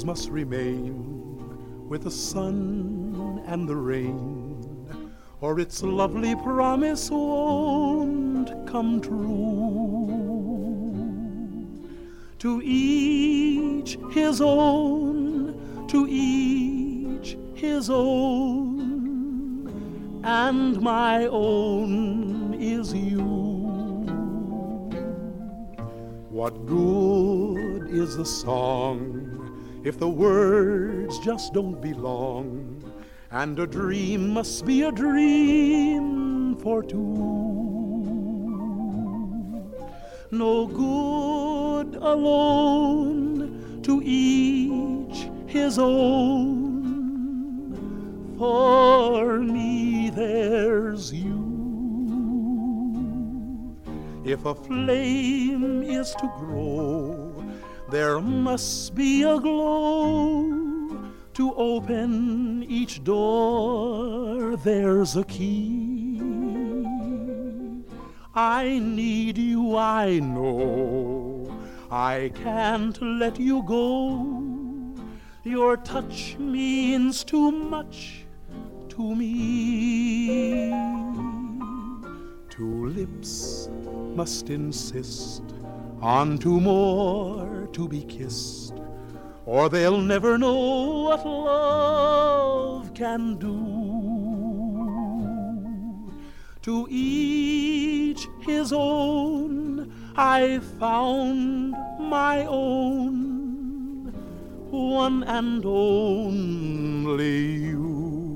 memories must remain with the sun and the rain, or its lovely promise won't come true. To each his own, to each his own, and my own is you. What good is the song if the words just don't belong, and a dream must be a dream for two? No good alone, to each his own. For me there's you. If a flame is to grow, there must be a glow. To open each door, there's a key. I need you, I know. I can't let you go. Your touch means too much to me. Two lips must insist on two more to be kissed, or they'll never know what love can do. To each his own, I found my own, one and only you.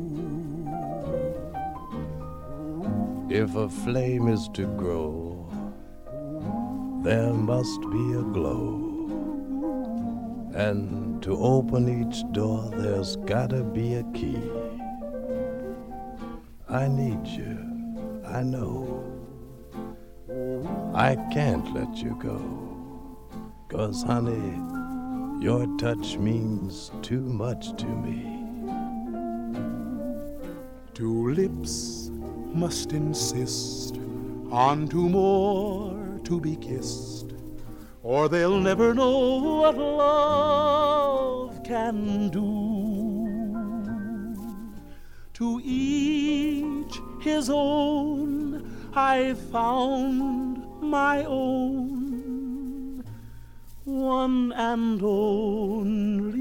If a flame is to grow, there must be a glow. And to open each door, there's gotta be a key. I need you, I know. I can't let you go, 'cause honey, your touch means too much to me. Two lips must insist on two more to be kissed, or they'll never know what love can do. To each his own, I found my own, one and only